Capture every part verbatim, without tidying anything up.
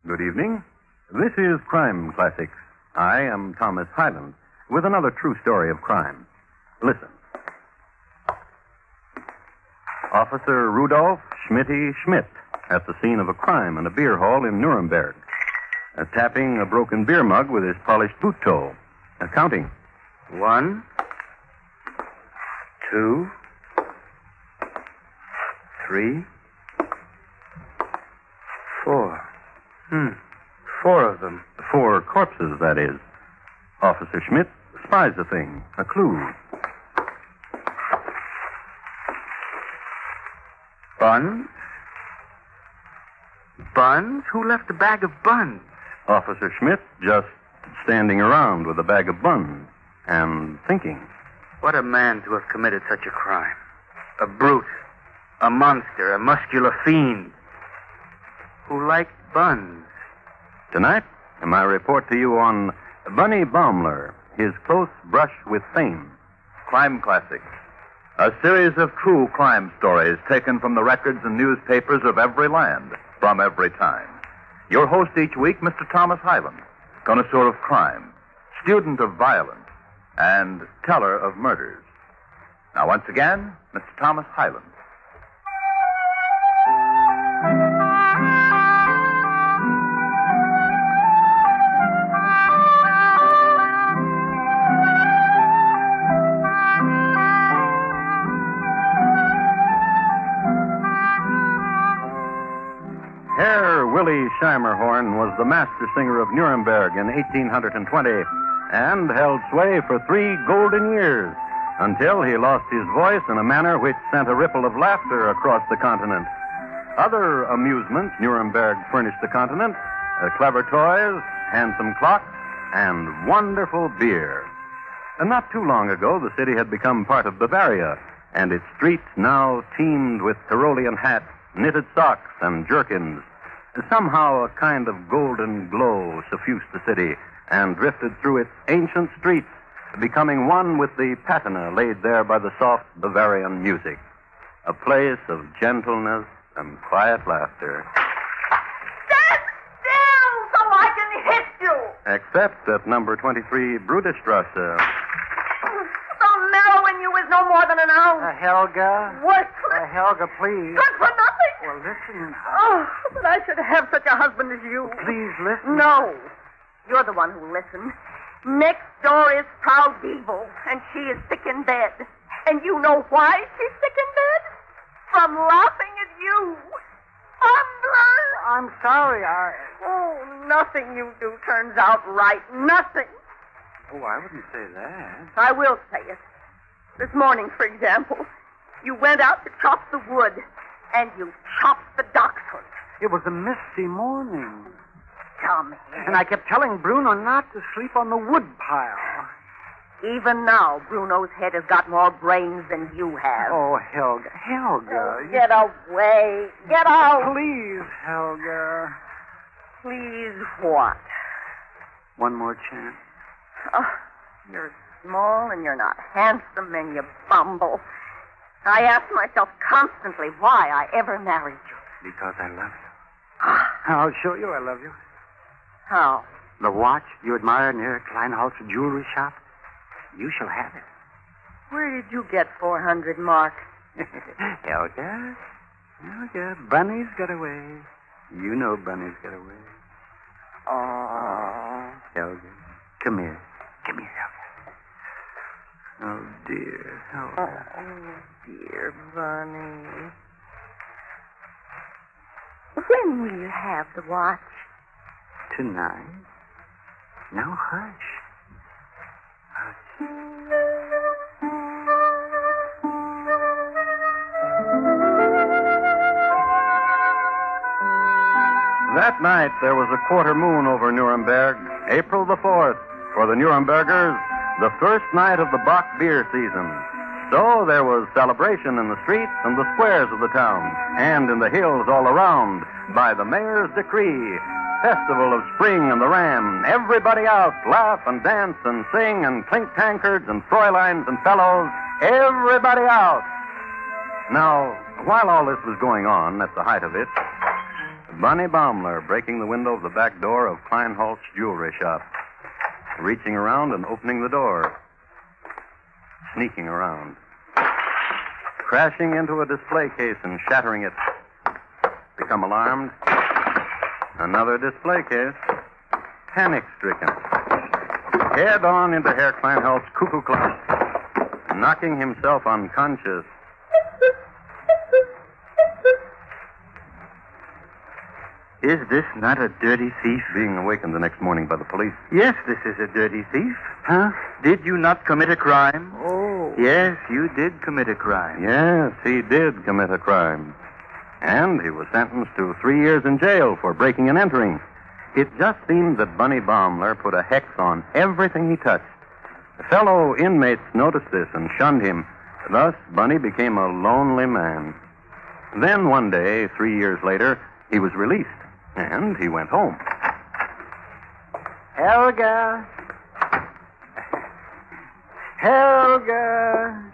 Good evening. This is Crime Classics. I am Thomas Hyland with another true story of crime. Listen. Officer Rudolph Schmitty Schmidt at the scene of a crime in a beer hall in Nuremberg. Uh, tapping a broken beer mug with his polished boot toe. Uh, counting. One, two, three, four. Hmm. Four of them. Four corpses, that is. Officer Schmidt spies a thing, a clue. Buns? Buns? Who left a bag of buns? Officer Schmidt just standing around with a bag of buns and thinking. What a man to have committed such a crime. A brute, a monster, a muscular fiend who liked buns. Tonight, my report to you on Bunny Baumler, his close brush with fame. Crime Classics, a series of true crime stories taken from the records and newspapers of every land, from every time. Your host each week, Mister Thomas Hyland, connoisseur of crime, student of violence, and teller of murders. Now, once again, Mister Thomas Hyland. Herr Willy Scheimerhorn was the master singer of Nuremberg in eighteen twenty and held sway for three golden years until he lost his voice in a manner which sent a ripple of laughter across the continent. Other amusements Nuremberg furnished the continent, uh, clever toys, handsome clocks, and wonderful beer. And not too long ago, the city had become part of Bavaria, and its streets now teemed with Tyrolean hats, knitted socks, and jerkins. Somehow a kind of golden glow suffused the city and drifted through its ancient streets, becoming one with the patina laid there by the soft Bavarian music. A place of gentleness and quiet laughter. Stand still so I can hit you! Except at number twenty-three Bruderstrasse. The marrow in you is no more than an ounce. Uh, Helga? Worthless. Uh, Helga, please. Good for nothing. Well, listen. Oh, that I should have such a husband as you. Please listen. No. You're the one who listens. Next door is Frau Diebel, and she is sick in bed. And you know why she's sick in bed? From laughing at you. Unlearned. I'm sorry, I... Oh, nothing you do turns out right. Nothing. Oh, I wouldn't say that. I will say it. This morning, for example, you went out to chop the wood, and you chopped the dachshund. It was a misty morning. Come here. And I kept telling Bruno not to sleep on the wood pile. Even now, Bruno's head has got more brains than you have. Oh, Helga. Helga. you- Get away. Get out. Please, Helga. Please what? One more chance. Oh, you're small and you're not handsome and you bumble. I ask myself constantly why I ever married you. Because I love you. I'll show you I love you. How? The watch you admire near Kleinholzer jewelry shop, you shall have it. Where did you get four hundred marks? Helga, Helga, Bunny's got away. You know Bunny's got away. Oh. Helga, come here. Come here, Helga. Oh, dear, Helga. Oh, dear Bunny. When will you have the watch? Tonight. Now, hush. Hush. That night, there was a quarter moon over Nuremberg, April the fourth, for the Nurembergers, the first night of the Bock beer season. So there was celebration in the streets and the squares of the town, and in the hills all around, by the mayor's decree. Festival of Spring and the Ram. Everybody out, laugh and dance and sing and clink tankards and Fräuleins and fellows. Everybody out. Now, while all this was going on at the height of it, Bunny Baumler breaking the window of the back door of Kleinholt's jewelry shop. Reaching around and opening the door. Sneaking around. Crashing into a display case and shattering it. Become alarmed. Another display case. Panic-stricken. Head on into Herr Kleinholt's cuckoo clock. Knocking himself unconscious. Is this not a dirty thief? Being awakened the next morning by the police. Yes, this is a dirty thief. Huh? Did you not commit a crime? Oh. Yes, you did commit a crime. Yes, he did commit a crime. And he was sentenced to three years in jail for breaking and entering. It just seemed that Bunny Baumler put a hex on everything he touched. Fellow inmates noticed this and shunned him. Thus, Bunny became a lonely man. Then one day, three years later, he was released, and he went home. Helga. Helga.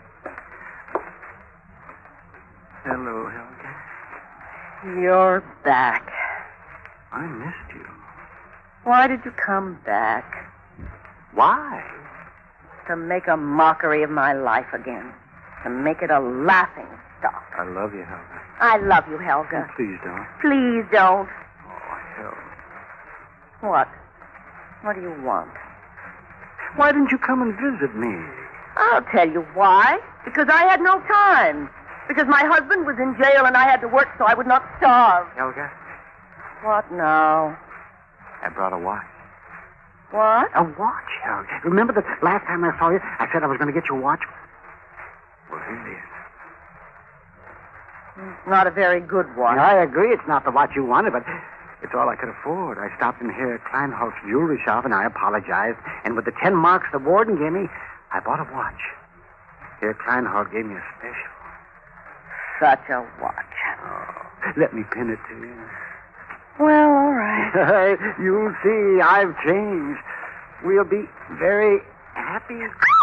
Hello, Helga. You're back. I missed you. Why did you come back? Why? To make a mockery of my life again. To make it a laughing stock. I love you, Helga. I love you, Helga. Please don't. Please don't. Oh, Helga. What? What do you want? Why didn't you come and visit me? I'll tell you why. Because I had no time. Because my husband was in jail and I had to work so I would not starve. Helga, What now? I brought a watch. What? A watch, Helga. Remember the last time I saw you, I said I was going to get you a watch? Well, here it is. Not a very good one. I agree it's not the watch you wanted, but it's all I could afford. I stopped in here at Kleinholt's jewelry shop, and I apologized. And with the ten marks the warden gave me, I bought a watch. Here, Kleinholt gave me a special. Such a watch. Oh, let me pin it to you. Well, all right. You'll see, I've changed. We'll be very happy.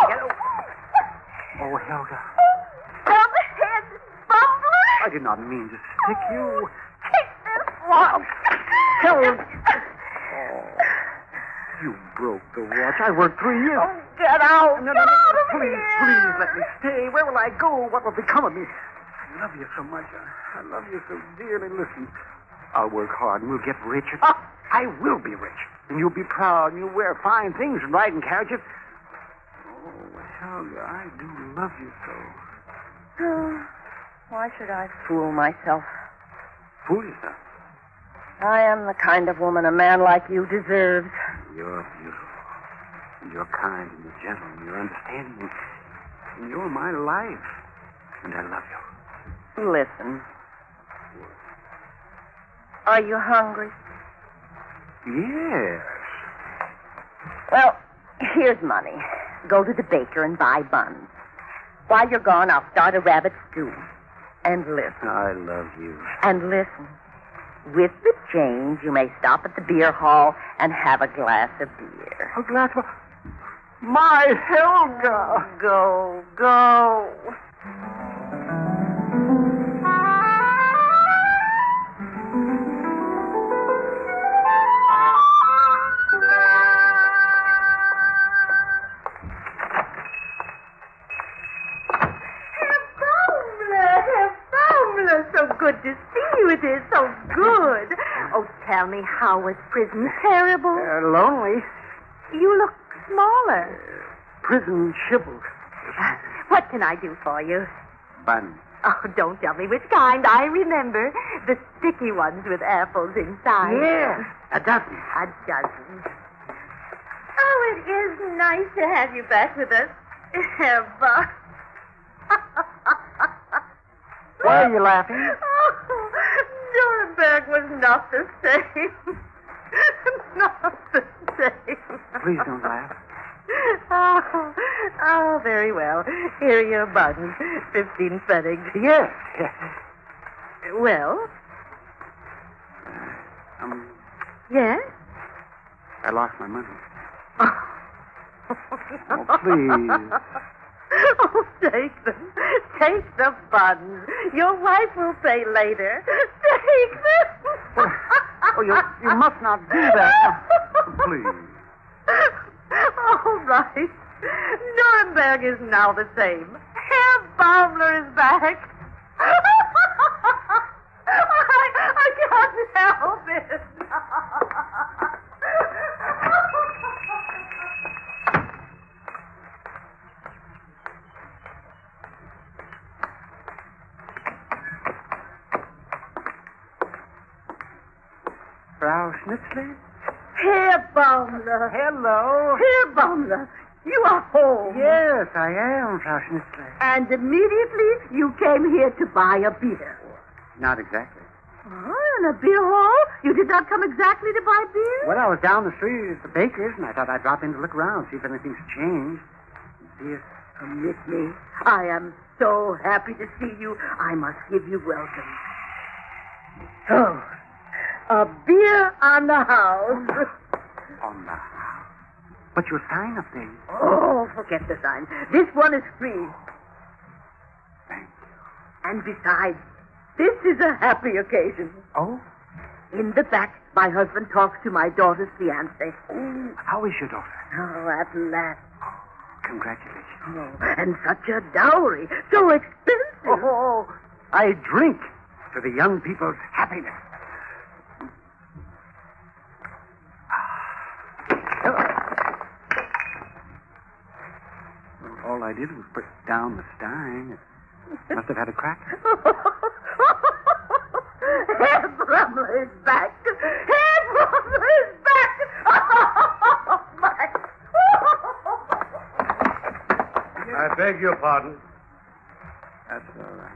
Oh, Helga. Dumb-head bumbler! I did not mean to stick you. Take this watch. Helga. Oh, you broke the watch. I worked three years. Oh, get out. No, no, get no, out no, of please, here. please let me stay. Where will I go? What will become of me? I love you so much. I, I love you so dearly. Listen, I'll work hard and we'll get rich. Ah. I will be rich. And you'll be proud and you'll wear fine things and ride in carriages. Oh, Helga, I do love you so. Why should I fool myself? Fool yourself. I am the kind of woman a man like you deserves. You're beautiful. And you're kind and you're gentle and you're understanding. And you're my life. And I love you. Listen. Are you hungry? Yes. Well, here's money. Go to the baker and buy buns. While you're gone, I'll start a rabbit stew. And listen. I love you. And listen. With the change, you may stop at the beer hall and have a glass of beer. A glass of... My Helga! Go, go. So good to see you. It is so good. Oh, tell me, how was prison? Terrible. Uh, lonely. You look smaller. Prison shivers. What can I do for you? Bun. Oh, don't tell me which kind. I remember. The sticky ones with apples inside. Yes, a dozen. A dozen. Oh, it is nice to have you back with us, Eva. Why are you laughing? Oh, Nuremberg was not the same. Not the same. Please don't laugh. Oh, oh, very well. Here are your buttons. Fifteen pfennigs. Yes. yes. Well? Um, Yes? I lost my money. Oh, please. Oh, take them. Take the buns. Your wife will pay later. Take them. Oh, you, you must not do that. Please. All right. Nuremberg is now the same. Herr Baumler is back. I, I can't help it. Frau Schnitzler? Herr Baumler. Hello. Herr Baumler, you are home. Yes, I am, Frau Schnitzler. And immediately you came here to buy a beer. Not exactly. Oh, in a beer hall? You did not come exactly to buy beer? Well, I was down the street at the baker's, and I thought I'd drop in to look around, see if anything's changed. See if... Permit me. I am so happy to see you. I must give you welcome. So, a beer on the house. On the house. But your sign up there. Oh, forget the sign. This one is free. Thank you. And besides, this is a happy occasion. Oh? In the back, my husband talks to my daughter's fiancé. Oh, how is your daughter? Oh, at last. Congratulations. Oh, and such a dowry. So expensive. Oh, I drink to the young people's happiness. All I did was put down the stein. It must have had a crack. Herr Brumler is back. Herr Brumler is back. Oh, my. I beg your pardon. That's all right.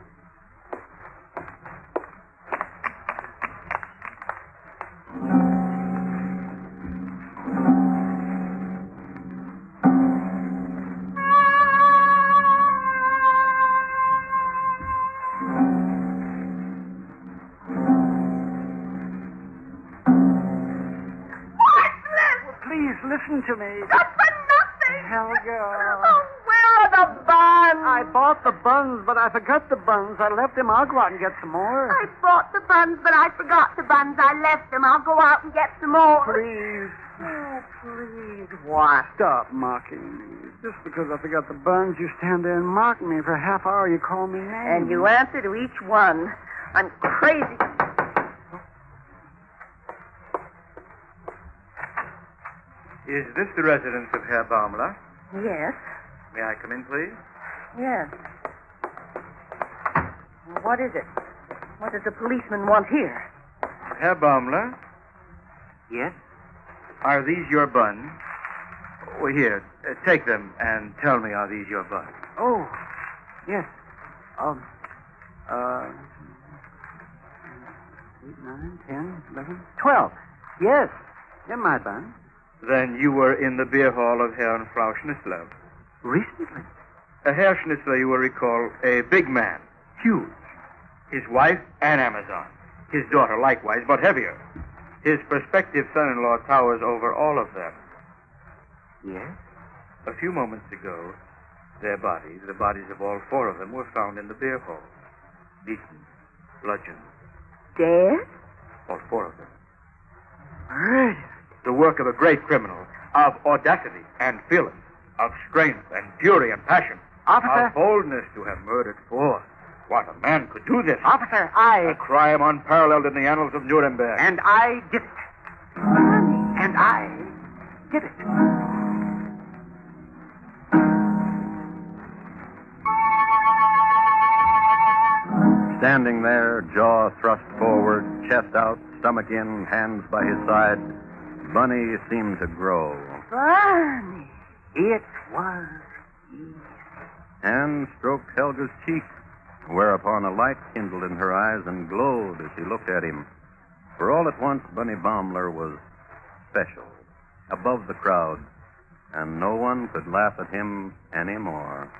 Please listen to me. Not for nothing. Helga. Oh, where are the buns? I bought the buns, but I forgot the buns. I left them. I'll go out and get some more. I bought the buns, but I forgot the buns. I left them. I'll go out and get some more. Please. Oh, please. Why? Stop mocking me. Just because I forgot the buns, you stand there and mock me. For a half hour, you call me names. And you answer to each one. I'm crazy. Is this the residence of Herr Baumler? Yes. May I come in, please? Yes. What is it? What does the policeman want here? Herr Baumler, Yes? are these your buns? Oh, here, uh, take them and tell me, are these your buns? Oh, yes. Um, uh, eight, nine, ten, eleven, twelve. Yes. They're my buns. Then you were in the beer hall of Herr and Frau Schnitzler. Recently. Uh, Herr Schnitzler, you will recall, a big man, huge. His wife, an Amazon. His daughter, likewise, but heavier. His prospective son-in-law towers over all of them. Yes? A few moments ago, their bodies, the bodies of all four of them, were found in the beer hall. Beaten, bludgeoned, Dead? all four of them. Murdered. The work of a great criminal, of audacity and feeling, of strength and fury and passion, Officer? of boldness to have murdered four. What, a man could do this? Officer, A I... crime unparalleled in the annals of Nuremberg. And I did it. And I did it. Standing there, jaw thrust forward, chest out, stomach in, hands by his side, Bunny seemed to grow. Barney. It was And stroked Helga's cheek, whereupon a light kindled in her eyes and glowed as she looked at him. For all at once, Bunny Baumler was special, above the crowd, and no one could laugh at him anymore.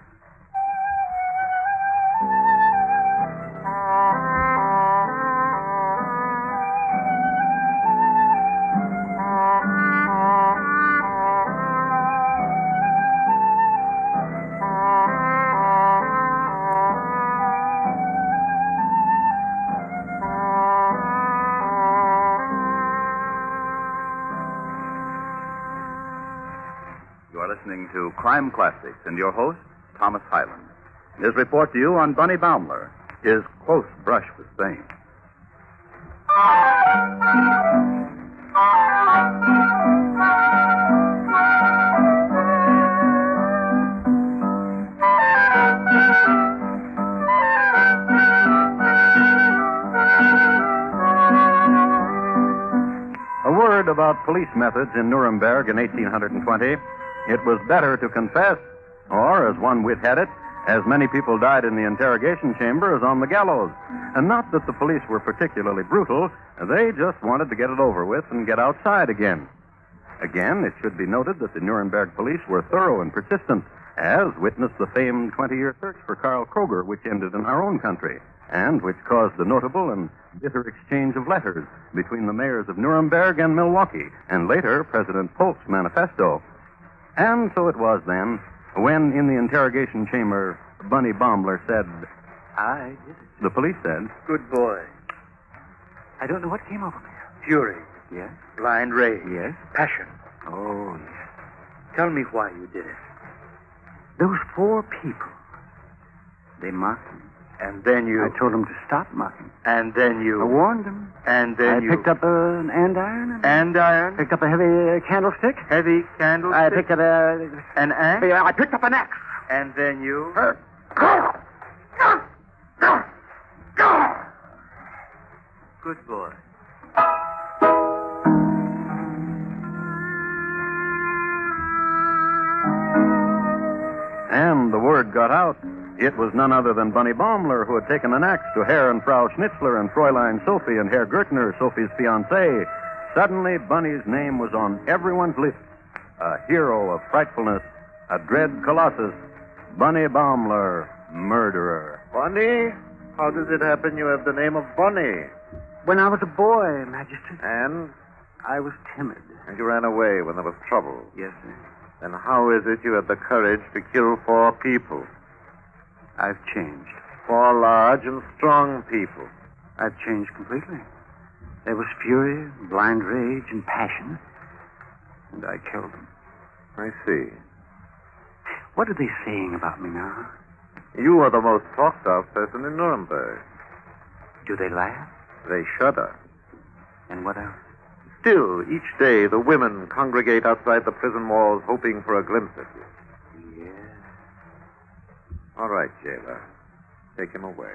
You are listening to Crime Classics and your host, Thomas Hyland. His report to you on Bunny Baumler, his close brush with fame. A word about police methods in Nuremberg in eighteen twenty. It was better to confess, or, as one wit had it, as many people died in the interrogation chamber as on the gallows. And not that the police were particularly brutal, they just wanted to get it over with and get outside again. Again, it should be noted that the Nuremberg police were thorough and persistent, as witnessed the famed twenty-year search for Karl Kroger, which ended in our own country, and which caused the notable and bitter exchange of letters between the mayors of Nuremberg and Milwaukee, and later President Polk's manifesto. And so it was then, when in the interrogation chamber, Bunny Baumler said, I did it. the police said, Good boy. I don't know what came over me. Fury. Yes? Blind rage. Yes? Passion. Oh, yes. Tell me why you did it. Those four people, they mocked me. And then you... I told them to stop mocking. And then you... I warned them. And then I you... picked up uh, an andiron. And Andiron? picked up a heavy uh, candlestick. Heavy candlestick? I picked up a... An axe? Yeah, I picked up an axe. And then you... Good boy. and the word got out. It was none other than Bunny Baumler who had taken an axe to Herr and Frau Schnitzler and Fräulein Sophie and Herr Gertner, Sophie's fiancé. Suddenly, Bunny's name was on everyone's lips. A hero of frightfulness, a dread colossus, Bunny Baumler, murderer. Bunny? How does it happen you have the name of Bunny? When I was a boy, Magistrate, And? I was timid. And you ran away when there was trouble. Yes, sir. Then how is it you had the courage to kill four people? I've changed. Four large and strong people. I've changed completely. There was fury, blind rage, and passion. And I killed them. I see. What are they saying about me now? You are the most talked of person in Nuremberg. Do they laugh? They shudder. And what else? Still, each day the women congregate outside the prison walls hoping for a glimpse of you. Yes. All right, jailer. Take him away.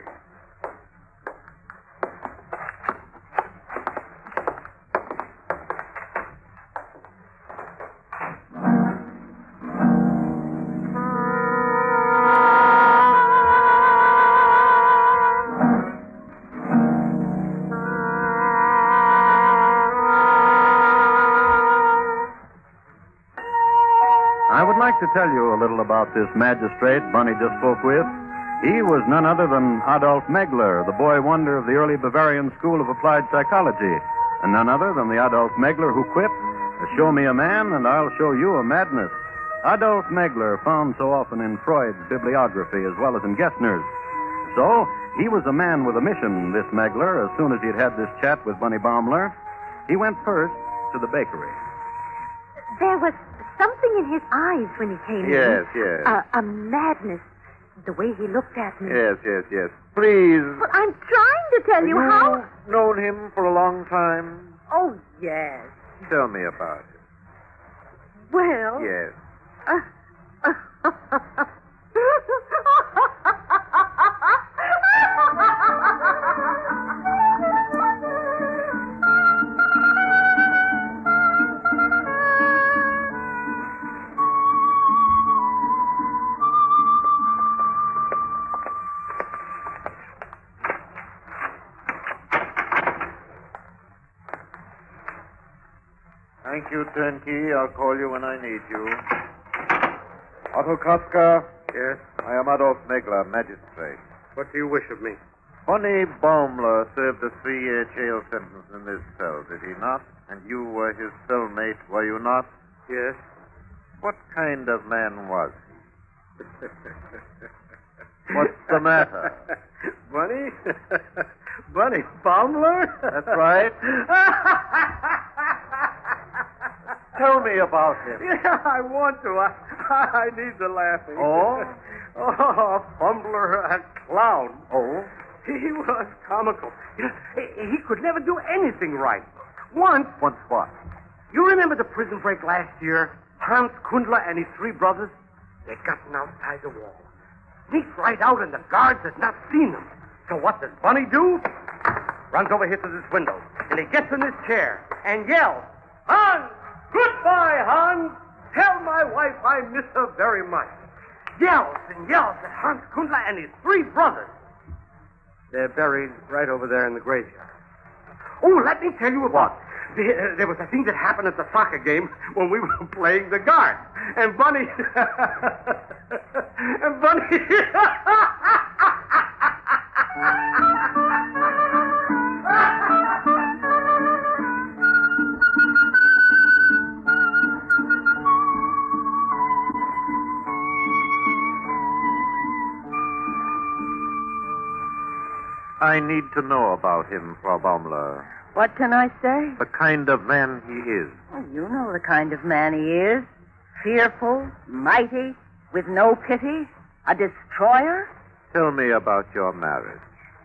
I would like to tell you a little about this magistrate Bunny just spoke with. He was none other than Adolf Megler, the boy wonder of the early Bavarian School of Applied Psychology, and none other than the Adolf Megler who quipped, "Show me a man, and I'll show you a madness." Adolf Megler, found so often in Freud's bibliography as well as in Gessner's. So, he was a man with a mission, this Megler, as soon as he'd had this chat with Bunny Baumler. He went first to the bakery. There was something in his eyes when he came Yes, in. yes. A, a madness. The way he looked at me. Yes, yes, yes. Please. But I'm trying to tell you how. You've known him for a long time. Oh, yes. Tell me about it. Well. Yes. Thank you, turnkey. I'll call you when I need you. Otto Kotzka. Yes? I am Adolf Megler, magistrate. What do you wish of me? Bunny Baumler served a three-year jail sentence in this cell, did he not? And you were his cellmate, were you not? Yes? What kind of man was he? What's the matter? Bunny? Bunny Baumler? That's right. Tell me about him. Yeah, I want to. I, I need the laughing. Oh? Oh, a fumbler, a clown. Oh? He was comical. You know, he, he could never do anything right. Once, Once what? you remember the prison break last year? Hans Kundler and his three brothers? They'd gotten outside the wall. Sneaked right out, and the guards had not seen them. So what does Bunny do? Runs over here to this window, and he gets in his chair and yells, Hans! Goodbye, Hans! Tell my wife I miss her very much. Yells and yells at Hans Kundler and his three brothers. They're buried right over there in the graveyard. Oh, let me tell you about... There, there was a thing that happened at the soccer game when we were playing the guard. And Bunny... and Bunny... I need to know about him, Frau Baumler. What can I say? The kind of man he is. Well, you know the kind of man he is. Fearful, mighty, with no pity, a destroyer. Tell me about your marriage.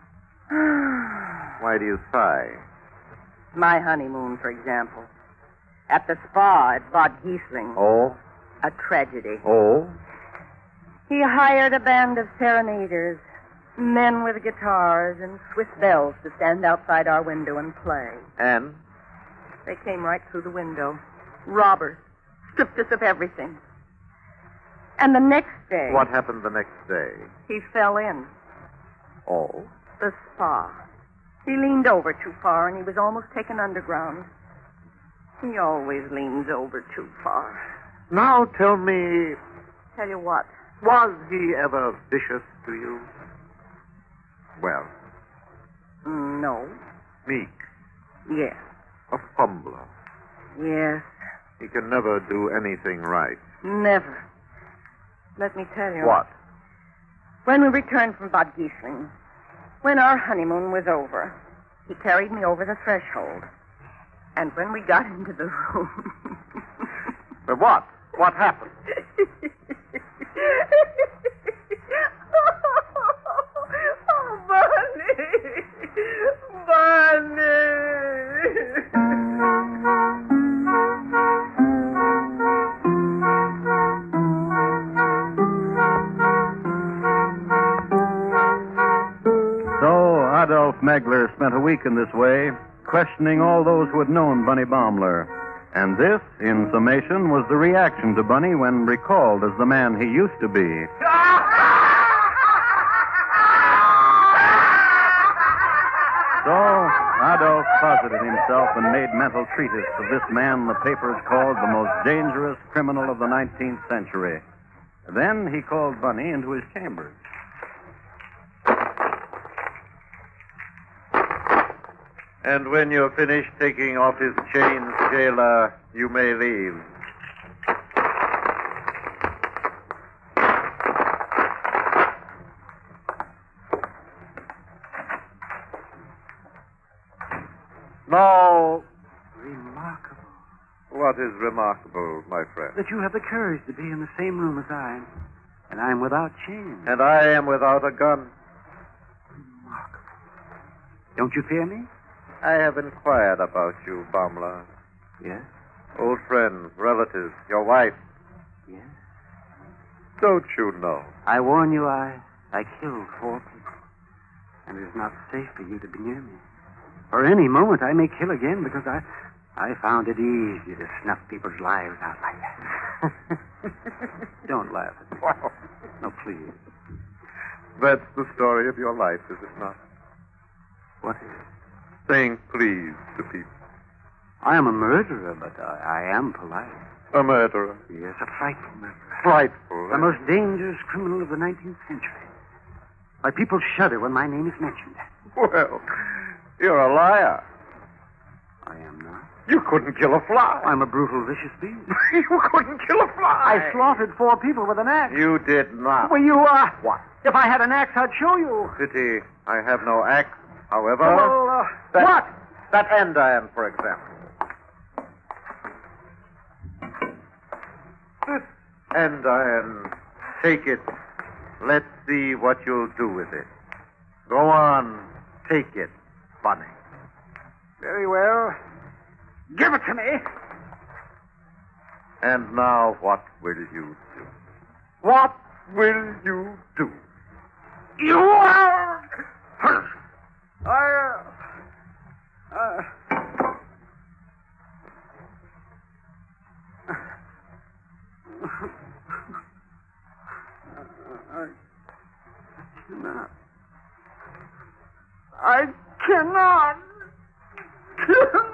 Why do you sigh? My honeymoon, for example. At the spa at Bad Giesling. Oh? A tragedy. Oh? He hired a band of serenaders, men with guitars and Swiss bells to stand outside our window and play. And? They came right through the window. Robbers. Stripped us of everything. And the next day... What happened the next day? He fell in. Oh? The spa. He leaned over too far, and he was almost taken underground. He always leans over too far. Now tell me, Tell you what. was he ever vicious to you? Well, Mm, No. meek, Yes. a fumbler. Yes. He can never do anything right. Never. Let me tell you. What? When we returned from Bad Giesling, when our honeymoon was over, he carried me over the threshold. And when we got into the room... But what? What happened? Oh, Bunny! Bunny! So Adolf Megler spent a week in this way, questioning all those who had known Bunny Baumler. And this, in summation, was the reaction to Bunny when recalled as the man he used to be. So Adolf closeted himself and made mental treatise of this man the papers called the most dangerous criminal of the nineteenth century. Then he called Bunny into his chambers. And when you're finished taking off his chains, jailer, you may leave. Now, Remarkable what is remarkable, my friend? that you have the courage to be in the same room as I am. And I'm without chains. And I am without a gun. Remarkable. Don't you fear me? I have inquired about you, Baumler. Yes. Old friends, relatives, your wife. Yes. Don't you know? I warn you, I, I killed four people. And it is not safe for you to be near me. For any moment, I may kill again because I, I found it easy to snuff people's lives out like that. Don't laugh at me. No, please. That's the story of your life, is it not? What is it? Saying please to people. I am a murderer, but I, I am polite. A murderer. Yes, a frightful murderer. Frightful. The most dangerous criminal of the nineteenth century. Why, people shudder when my name is mentioned. Well, you're a liar. I am not. You couldn't kill a fly. I'm a brutal, vicious beast. You couldn't kill a fly. I slaughtered four people with an axe. You did not. Well, you, uh... What? If I had an axe, I'd show you. Pity I have no axe. However... Well, uh, that, what? That endiron, for example. And I'll take it. Let's see what you'll do with it. Go on, take it, Bunny. Very well. Give it to me. And now, what will you do? What will you do? You are... I... Uh... I cannot. I cannot.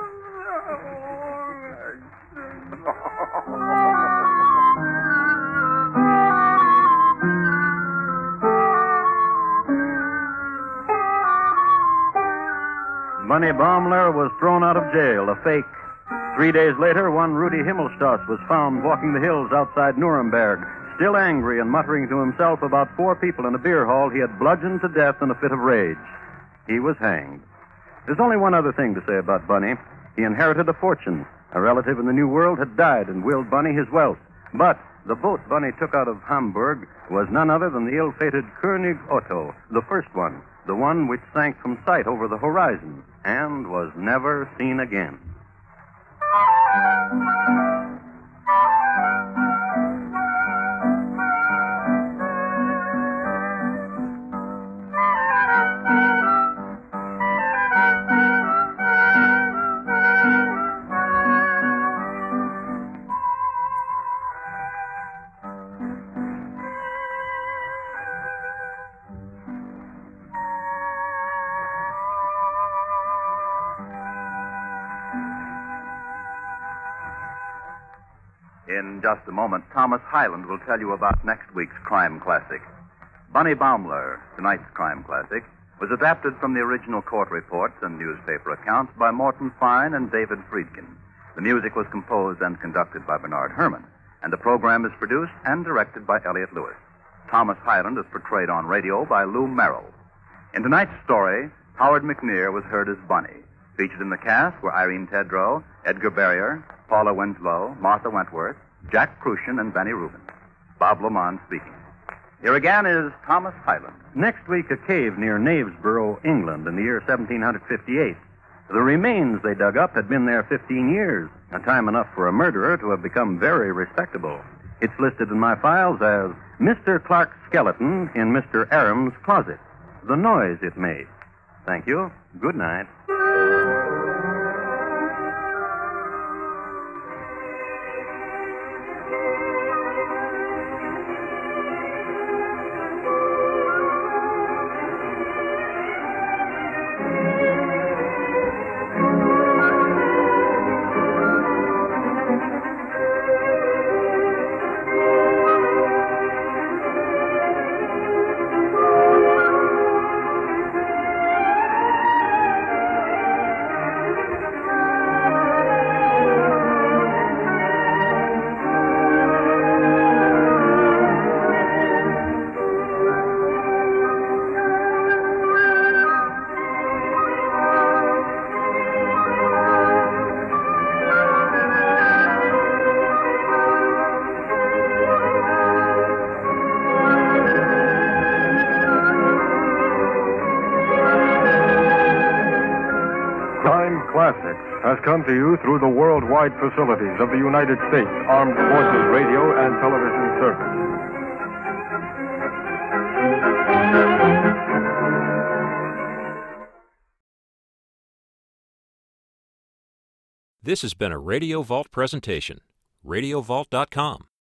Bunny Baumler was thrown out of jail, a fake. Three days later, one Rudy Himmelstoss was found walking the hills outside Nuremberg, still angry and muttering to himself about four people in a beer hall he had bludgeoned to death in a fit of rage. He was hanged. There's only one other thing to say about Bunny. He inherited a fortune. A relative in the New World had died and willed Bunny his wealth. But the boat Bunny took out of Hamburg was none other than the ill-fated König Otto, the first one, the one which sank from sight over the horizon and was never seen again. In just a moment, Thomas Hyland will tell you about next week's crime classic. Bunny Baumler, tonight's crime classic, was adapted from the original court reports and newspaper accounts by Morton Fine and David Friedkin. The music was composed and conducted by Bernard Herrmann, and the program is produced and directed by Elliott Lewis. Thomas Hyland is portrayed on radio by Lou Merrill. In tonight's story, Howard McNear was heard as Bunny. Featured in the cast were Irene Tedrow, Edgar Barrier, Paula Winslow, Martha Wentworth, Jack Crucian, and Benny Rubin. Bob Lamont speaking. Here again is Thomas Hyland. Next week, a cave near Knavesborough, England, in the year seventeen fifty-eight. The remains they dug up had been there fifteen years, a time enough for a murderer to have become very respectable. It's listed in my files as Mister Clark's skeleton in Mister Aram's closet. The noise it made. Thank you. Good night. Classics has come to you through the worldwide facilities of the United States Armed Forces Radio and Television Service. This has been a Radio Vault presentation. radio vault dot com.